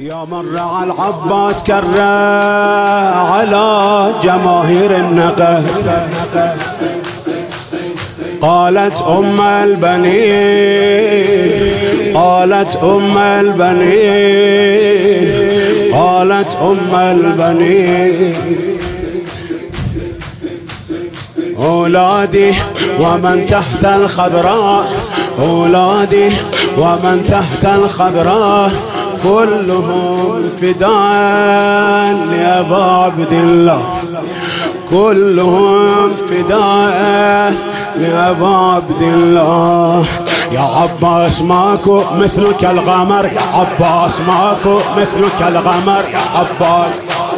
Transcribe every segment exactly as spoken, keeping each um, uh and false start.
يا من رعى العباس كره على جماهير النقد. قالت أم البنين قالت أم البنين قالت أم البنين أولادي ومن تحت الخضراء أولادي ومن تحت الخضراء كلهم فداء لأبا عبد الله كلهم فداء لأبا عبد الله. يا عباس ماكو مثلك الغمر يا عباس ماكو مثلك الغمر يا عباس.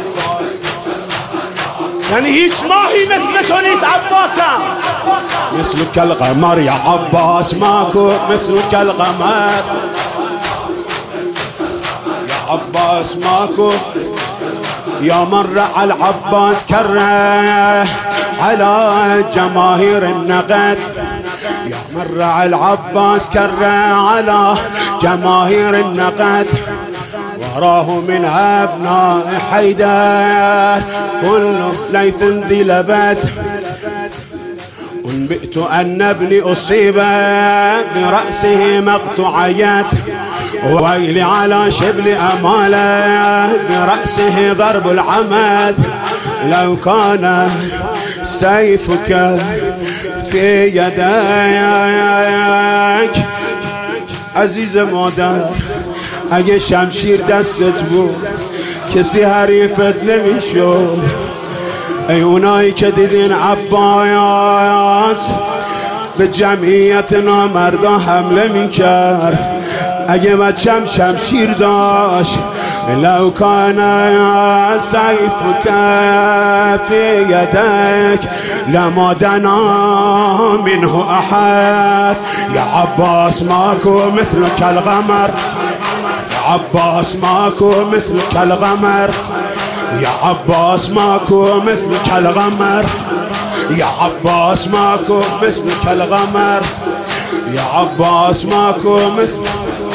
يعني هيك ما هي مثل تونس عباسا مثلك الغمر يا عباس ماكو مثلك الغمر يا عباس ماكو. يا من رعى العباس كره على جماهير النقد. يا من رعى العباس كره على جماهير النقد. وراه من أبناء حيدر كل ليث ذي لبد. أنبئت أن ابني أصيب برأسه مقطوعيات ويلي على شبل أماله برأسه ضرب العمد. لو كان سيفك في يديك عزيز مادر اگه شمشیر دستت بود کسی حریفت نمیشد. ای اونایی که دیدین عباس به جمعیت نامردا حمله میکرد اگه بچم شمشیر داشت لو کان سیفک فی یدک لما دنا منه احد. یا عباس ماکو مثلک الغمر عباس ماكو مثلك الغمر يا عباس ماكو مثلك الغمر يا عباس ماكو مثلك الغمر يا عباس ماكو مثلك.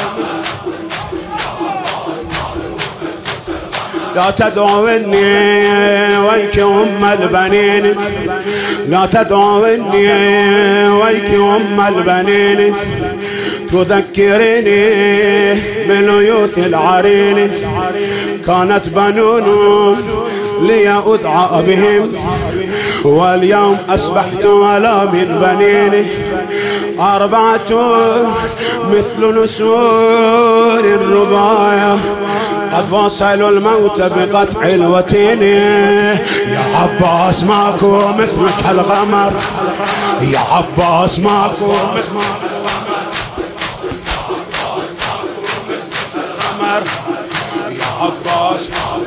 لا تدعوني ويك أم البنين لا تدعوني ويك أم البنين تذكرني بليوث العرين. كانت بنون لي أدعى بهم واليوم أصبحت ولا من بنين. أربعة مثل نسور الرباية قد وصلوا الموت بقطع الوتين. يا عباس ماكو مثلك الغمر يا عباس ماكو مثلك يا عباس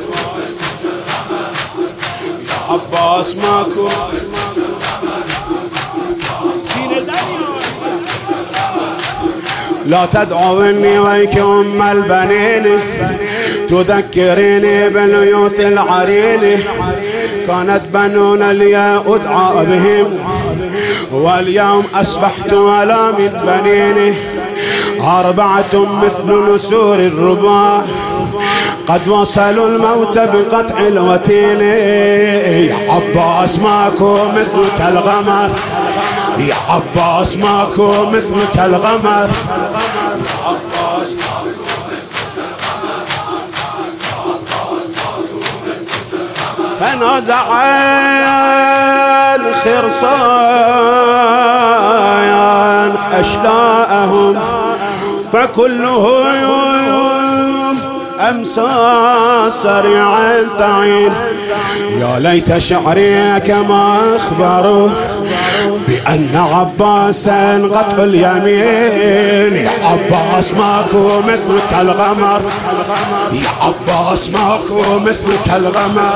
يا عباس ماكو. لا تدعوني ويك أم البنين تذكريني بليوث العرين. كانت بنون لي أدعى بهم واليوم أصبحت ولا من بنين. أربعة مثل نسور الرباع قد وصلوا الموت بقطع الوتين. يا عباس ماكو مثلك الغمر يا عباس ماكو مثلك الغمر يا عباس فنازع الخرصان أشلاءهم فكلهم أمسى سريع التعين. يا ليت شعري كما أخبروا بأن عباسا قطع اليمين. يا عباس ماكو مثلك الغمر يا عباس ماكو مثلك الغمر.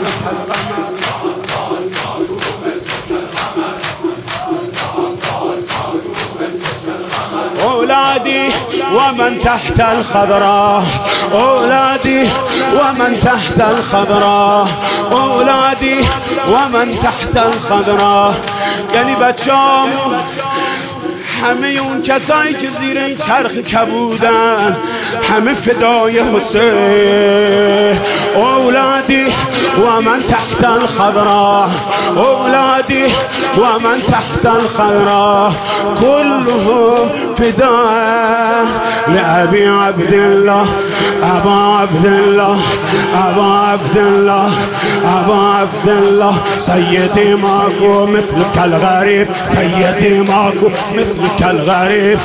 أولادي ومن تحت الخضراء أولادي ومن تحت الخضراء أولادي ومن تحت الخضراء. يعني بچام همه اون کسایی که زیر این چرخ کبودن همه فدای حسین. اولادی و من تحت الخضراء، اولادی و من تحت الخضراء كلهم فداء لأبي عبد الله. أبا عبد الله، أبا عبد الله، أبا عبد الله. سيدي ماكو مثلك الغريب، سيدي ماكو مثلك الغريب.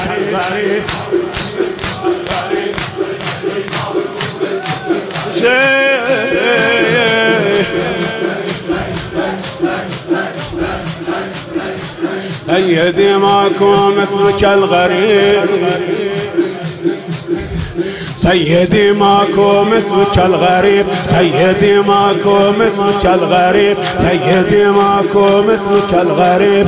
سيدي ماكو مثلك الغريب، سيدي ماكو مثلك الغريب، سيدي ماكو مثلك الغريب، سيدي ماكو مثلك الغريب،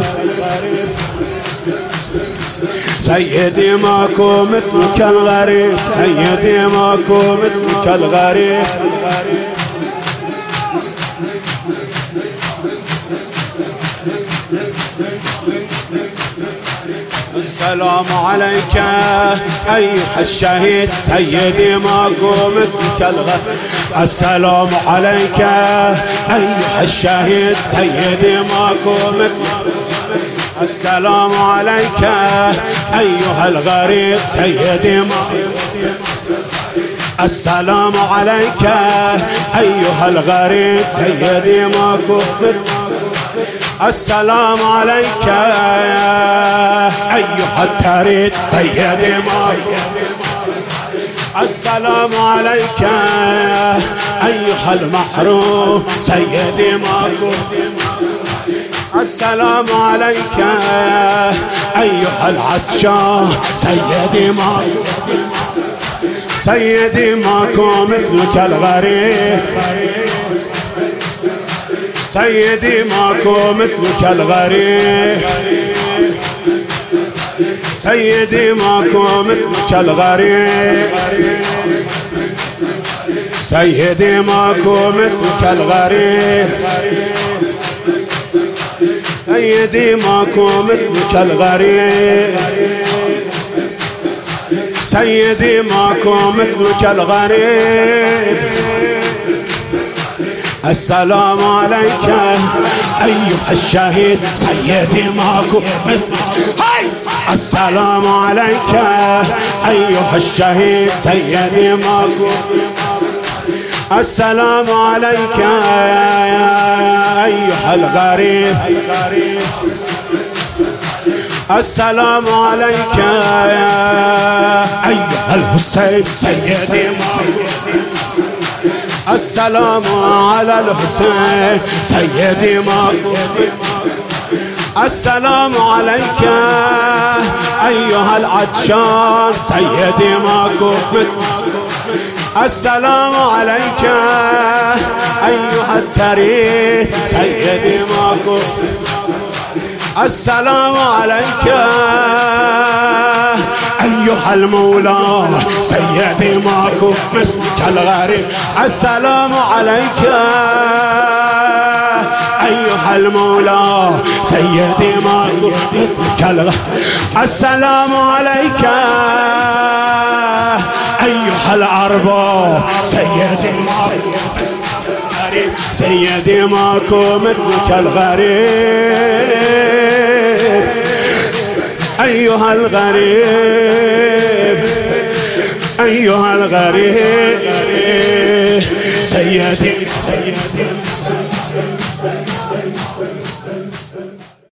سيدي ماكو مثلك الغريب، سيدي ماكو مثلك الغريب. السلام عليك أيها الشهيد، سيدي ماكو مثلك الغريب. السلام عليك أيها الشهيد، سيدي ماكو مثلك. السلام عليك أيها الغريب، سيدي ماكو. السلام عليك أيها الغريب، سيدي ماكو. السلام عليك أيها التريد، سيدي ماكو. السلام عليك أيها المحروم، سيدي ماكو. السلام عليك أيها العطشان، سيدي ماكو. سيدي ماكو مثلك الغريب، سيدي ماكو مثلك الغريب، سيدي ماكو مثلك الغريب، سيدي ماكو مثلك الغريب، سيدي ماكو مثلك الغريب، سيدي ماكو مثلك الغريب. السلام عليك أيها الشهيد، سيدي ماكو مثلك. السلام عليك أيها الشهيد، سيدي ماكو. السلام عليك أيها الغريب، السلام عليك أيها الحسين، سيدي ماكو. السلام على الحسين، سيدي ماكو. السلام عليك أيها العطشان، سيدي ماكو. السلام عليك أيها التريد، سيدي ماكو. السلام عليك أيها المولى، سيدي ماكو مثلك الغريب. السلام عليك أيها المولى، سيدي ماكو مثلك الغريب. السلام عليك أيها الأرباب، سيدي ماكو. سيدي ماكو مثلك الغريب، أيها الغريب، أيها الغريب. سيدي سيدي